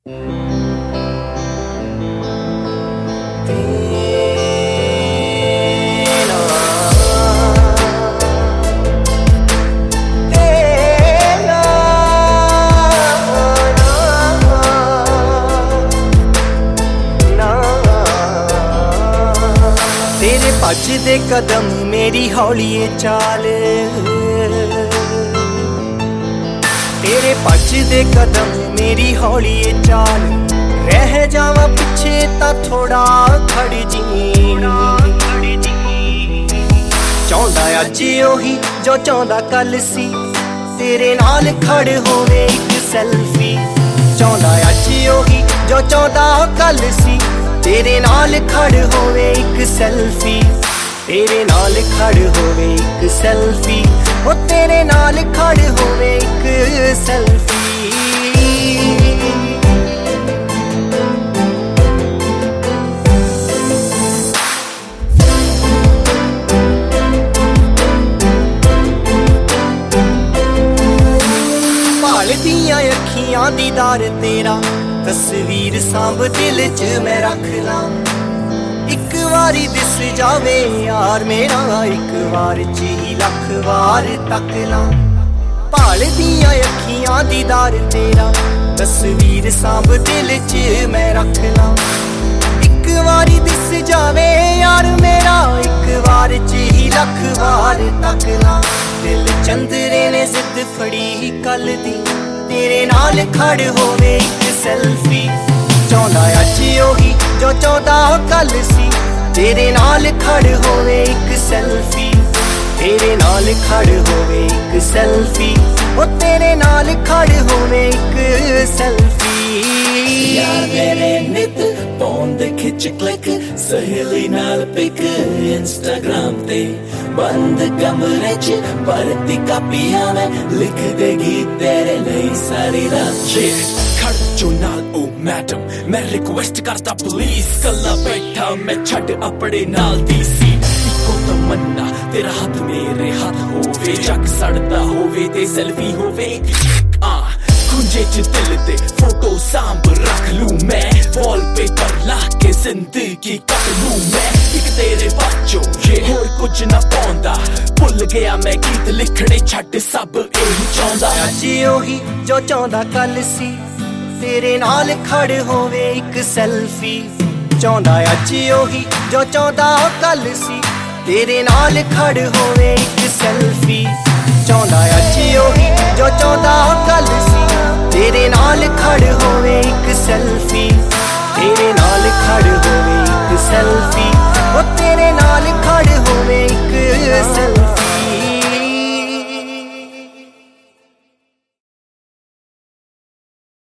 तेरे भजदे कदम मेरी हौलीए चाल, तेरे भजदे कदम मेरी हौलीए चाल। रह जावा पिछे तां थोड़ा खड़ जी, चाहुंदा अज ओही जो चाहुंदा कल सी। तेरे नाल खड़ होवे इक सैल्फी, चाहुंदा अज ओही जो चाहुंदा कल सी। तेरे नाल खड़ होवे एक सैल्फी, तेरे नाल खड़ होवे एक सैल्फी, ओ तेरे नाल खड़ होवे एक सैल्फी। भालदियां अखियां दीदार तेरा, तस्वीर सांभ दिल च मैं रख ला। एक वारी दिस जावे यार मेरा, एक बार च ही लख वार तक ला। भालदियां अखियां दीदार तेरा, तस्वीर सांभ दिल च मैं रख ला। एक वारी दिस जावे यार मेरा, एक बार च ही लख वार तक ला। दिल चंदरे ने जिद फड़ी कल दी, तेरे नाल खड़ होवे एक सैल्फी। चाहुंदा अज ओही जो चाहुंदा कल सी। तेरे नाल खड़ होवे एक सैल्फी, तेरे नाल खड़ होवे एक सैल्फी, ओ तेरे नाल खड़ होवे एक सैल्फी। यार मेरे नित पौंदे खिच क्लिक, सहेली नाल पिक इंस्टाग्राम ते। बंद कमरे च भरती कापियां में लिख देगी तेरे लिए सारी रात। खड़ जो नाल ओ मैडम, मैं रिक्वेस्ट करता प्लीज। कल्ला बैठा मैं छड़ अपने नाल दी सी। इको तमन्ना तेरा हाथ मेरे हाथ होवे, जग सड़दा होवे ते सेल्फी होवे। खुंजे च दिल दे फोटो सांभ रख लूं मैं, वॉलपेपर ला के जिंदगी कट लूं मैं। इक तेरे बाचों ये होर कुछ ना पौंदा, भुल गया मैं गीत लिखने छड़ सब यही चाहुंदा। अज ओही जो चाहुंदा कल सी, तेरे नाल खड़ होवे एक सैल्फी। चाहुंदा अज ओही जो चाहुंदा कल सी, तेरे नाल खड़ होवे एक सैल्फी। चाहुंदा अज ओही जो चाहुंदा कल सी, तेरे नाल खड़ होवे एक सैल्फी, तेरे नाल